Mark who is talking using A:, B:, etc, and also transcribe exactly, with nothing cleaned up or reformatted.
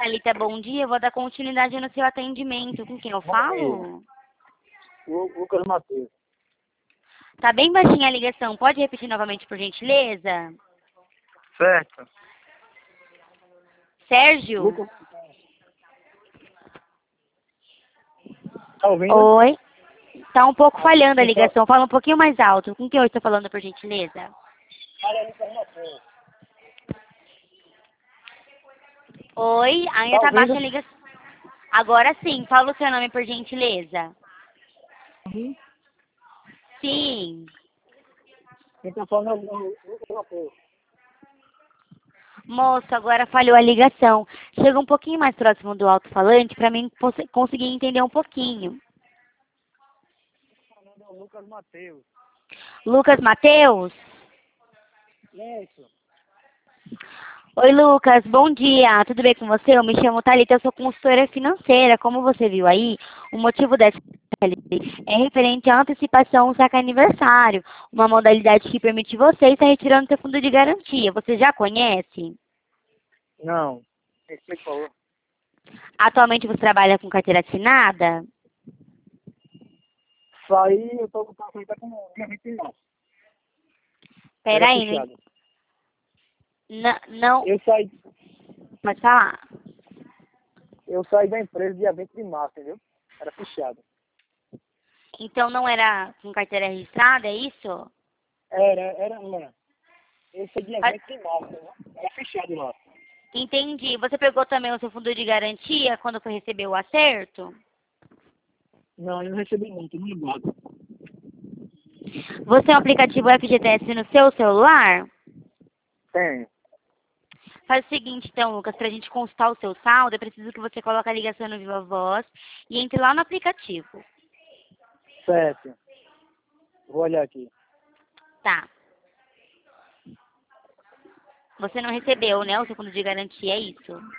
A: Thalita, bom dia. Eu vou dar continuidade no seu atendimento. Com quem eu falo?
B: O Lucas Matheus.
A: Tá bem baixinha a ligação. Pode repetir novamente, por gentileza?
B: Certo.
A: Sérgio?
B: Lucas... Tá ouvindo?
A: Oi. Tá um pouco falhando a ligação. Fala um pouquinho mais alto. Com quem eu estou falando, por gentileza?
B: Fala, Lucas Matheus.
A: Oi, ainda
B: Tá
A: tá baixa a
B: ouvindo?
A: ligação. Agora sim, fala o seu nome, por gentileza.
B: Uhum.
A: Sim.
B: Quem tá falando é o Lucas Matheus.
A: Moço, agora falhou a ligação. Chega um pouquinho mais próximo do alto-falante para mim cons- conseguir entender um pouquinho.
B: Falando é o Lucas Matheus.
A: Lucas Mateus?
B: Isso.
A: Oi, Lucas, bom dia. Tudo bem com você? Eu me chamo Thalita, eu sou consultora financeira. Como você viu aí, o motivo dessa é referente à antecipação ao saque aniversário, uma modalidade que permite você estar retirando seu fundo de garantia. Você já conhece?
B: Não. Esse que falou.
A: Atualmente você trabalha com carteira assinada?
B: Isso aí, eu tô com o carro tá com dia vinte e nove. Era
A: Peraí,
B: fechado.
A: não, não,
B: Eu saí,
A: pode falar.
B: eu saí da empresa dia vinte de março, entendeu? Era fechado.
A: Então não era com carteira registrada, é isso?
B: Era, era, era. Eu saí dia
A: Ah,
B: vinte de março, entendeu? Era fechado lá.
A: entendi. Você pegou também o seu fundo de garantia quando foi receber o acerto?
B: Não, eu não recebi muito, não guardo.
A: Você tem o aplicativo F G T S no seu celular?
B: Tem.
A: Faz o seguinte, então, Lucas, para a gente consultar o seu saldo, é preciso que você coloque a ligação no Viva Voz e entre lá no aplicativo.
B: Certo. Vou olhar aqui.
A: Tá. Você não recebeu, né, o seu fundo de garantia, é isso?